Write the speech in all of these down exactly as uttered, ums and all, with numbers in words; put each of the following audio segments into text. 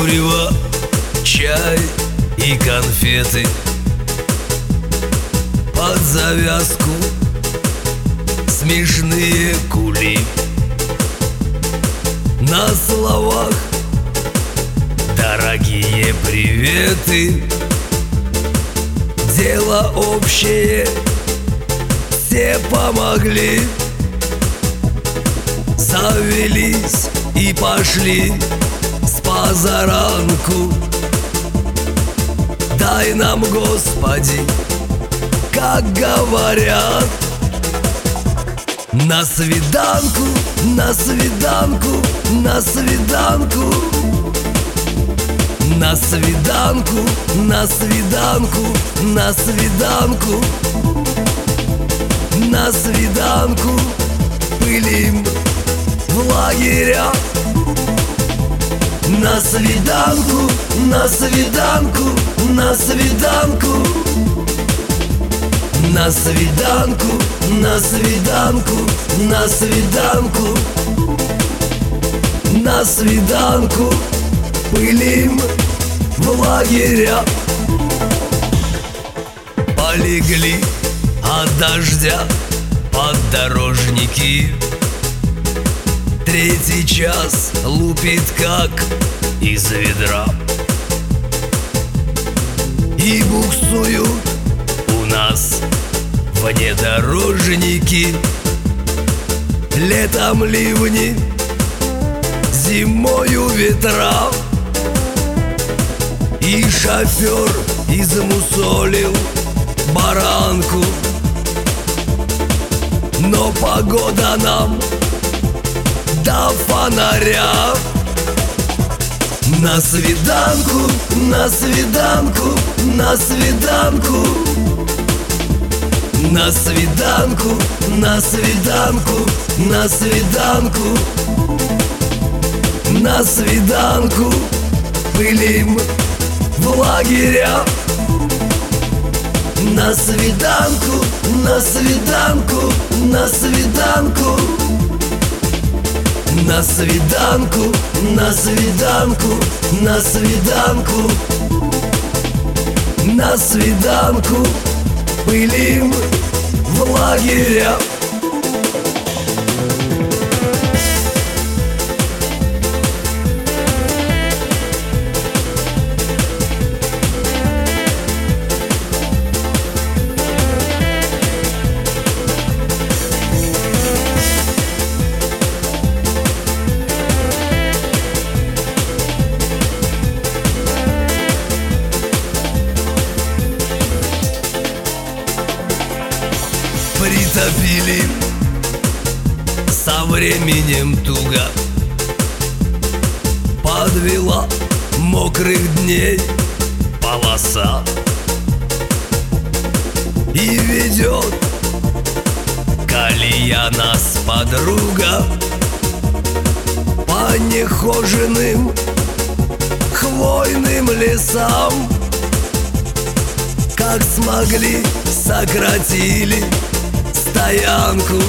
курева, чай и конфеты. Под завязку смешные кули. На словах дорогие приветы. Дело общее, все помогли. Завелись и пошли с позаранку. Дай нам, Господи, как говорят, на свиданку, на свиданку, на свиданку, на свиданку, на свиданку, на свиданку, на свиданку пылим в лагеря. На свиданку, на свиданку, на свиданку, на свиданку, на свиданку, на свиданку, на свиданку пылим в лагеря. Полегли от дождя поддорожники. Третий час лупит как из ведра. И буксуют у нас внедорожники. Летом ливни, зимою ветра. И шофер измусолил баранку. Но погода нам до фонаря. На свиданку, на свиданку, на свиданку, на свиданку, на свиданку, на свиданку, на свиданку пылим в лагеря. На свиданку, на свиданку, на свиданку, на свиданку, на свиданку, на свиданку, на свиданку пылим в лагеря. Притопили со временем туго. Подвела мокрых дней полоса. И ведет колея нас подруга по нехоженным хвойным лесам. Как смогли, сократили стоянку.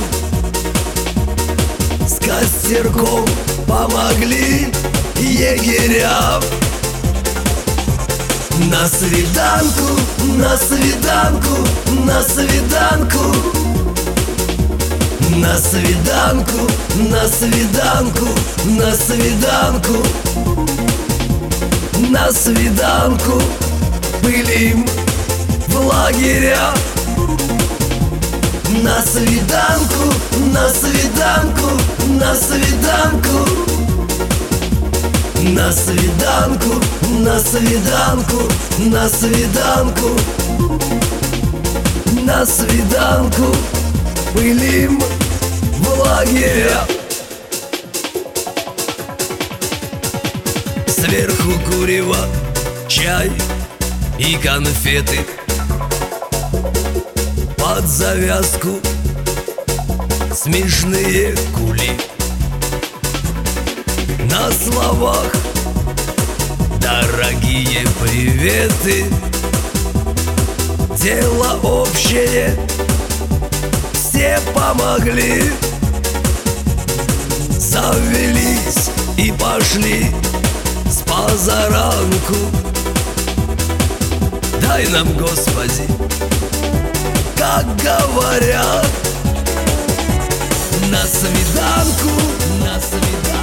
С костерком помогли егерям. На свиданку, на свиданку, на свиданку, на свиданку, на свиданку, на свиданку, на свиданку пылим в лагеря. На свиданку, на свиданку, на свиданку, на свиданку, на свиданку, на свиданку, на свиданку пылим в лагеря. Сверху курева, чай и конфеты. Под завязку смешные кули. На словах дорогие приветы. Дело общее, все помогли. Завелись и пошли с позаранку. Дай нам, Господи, как говорят, на свиданку, на свиданку.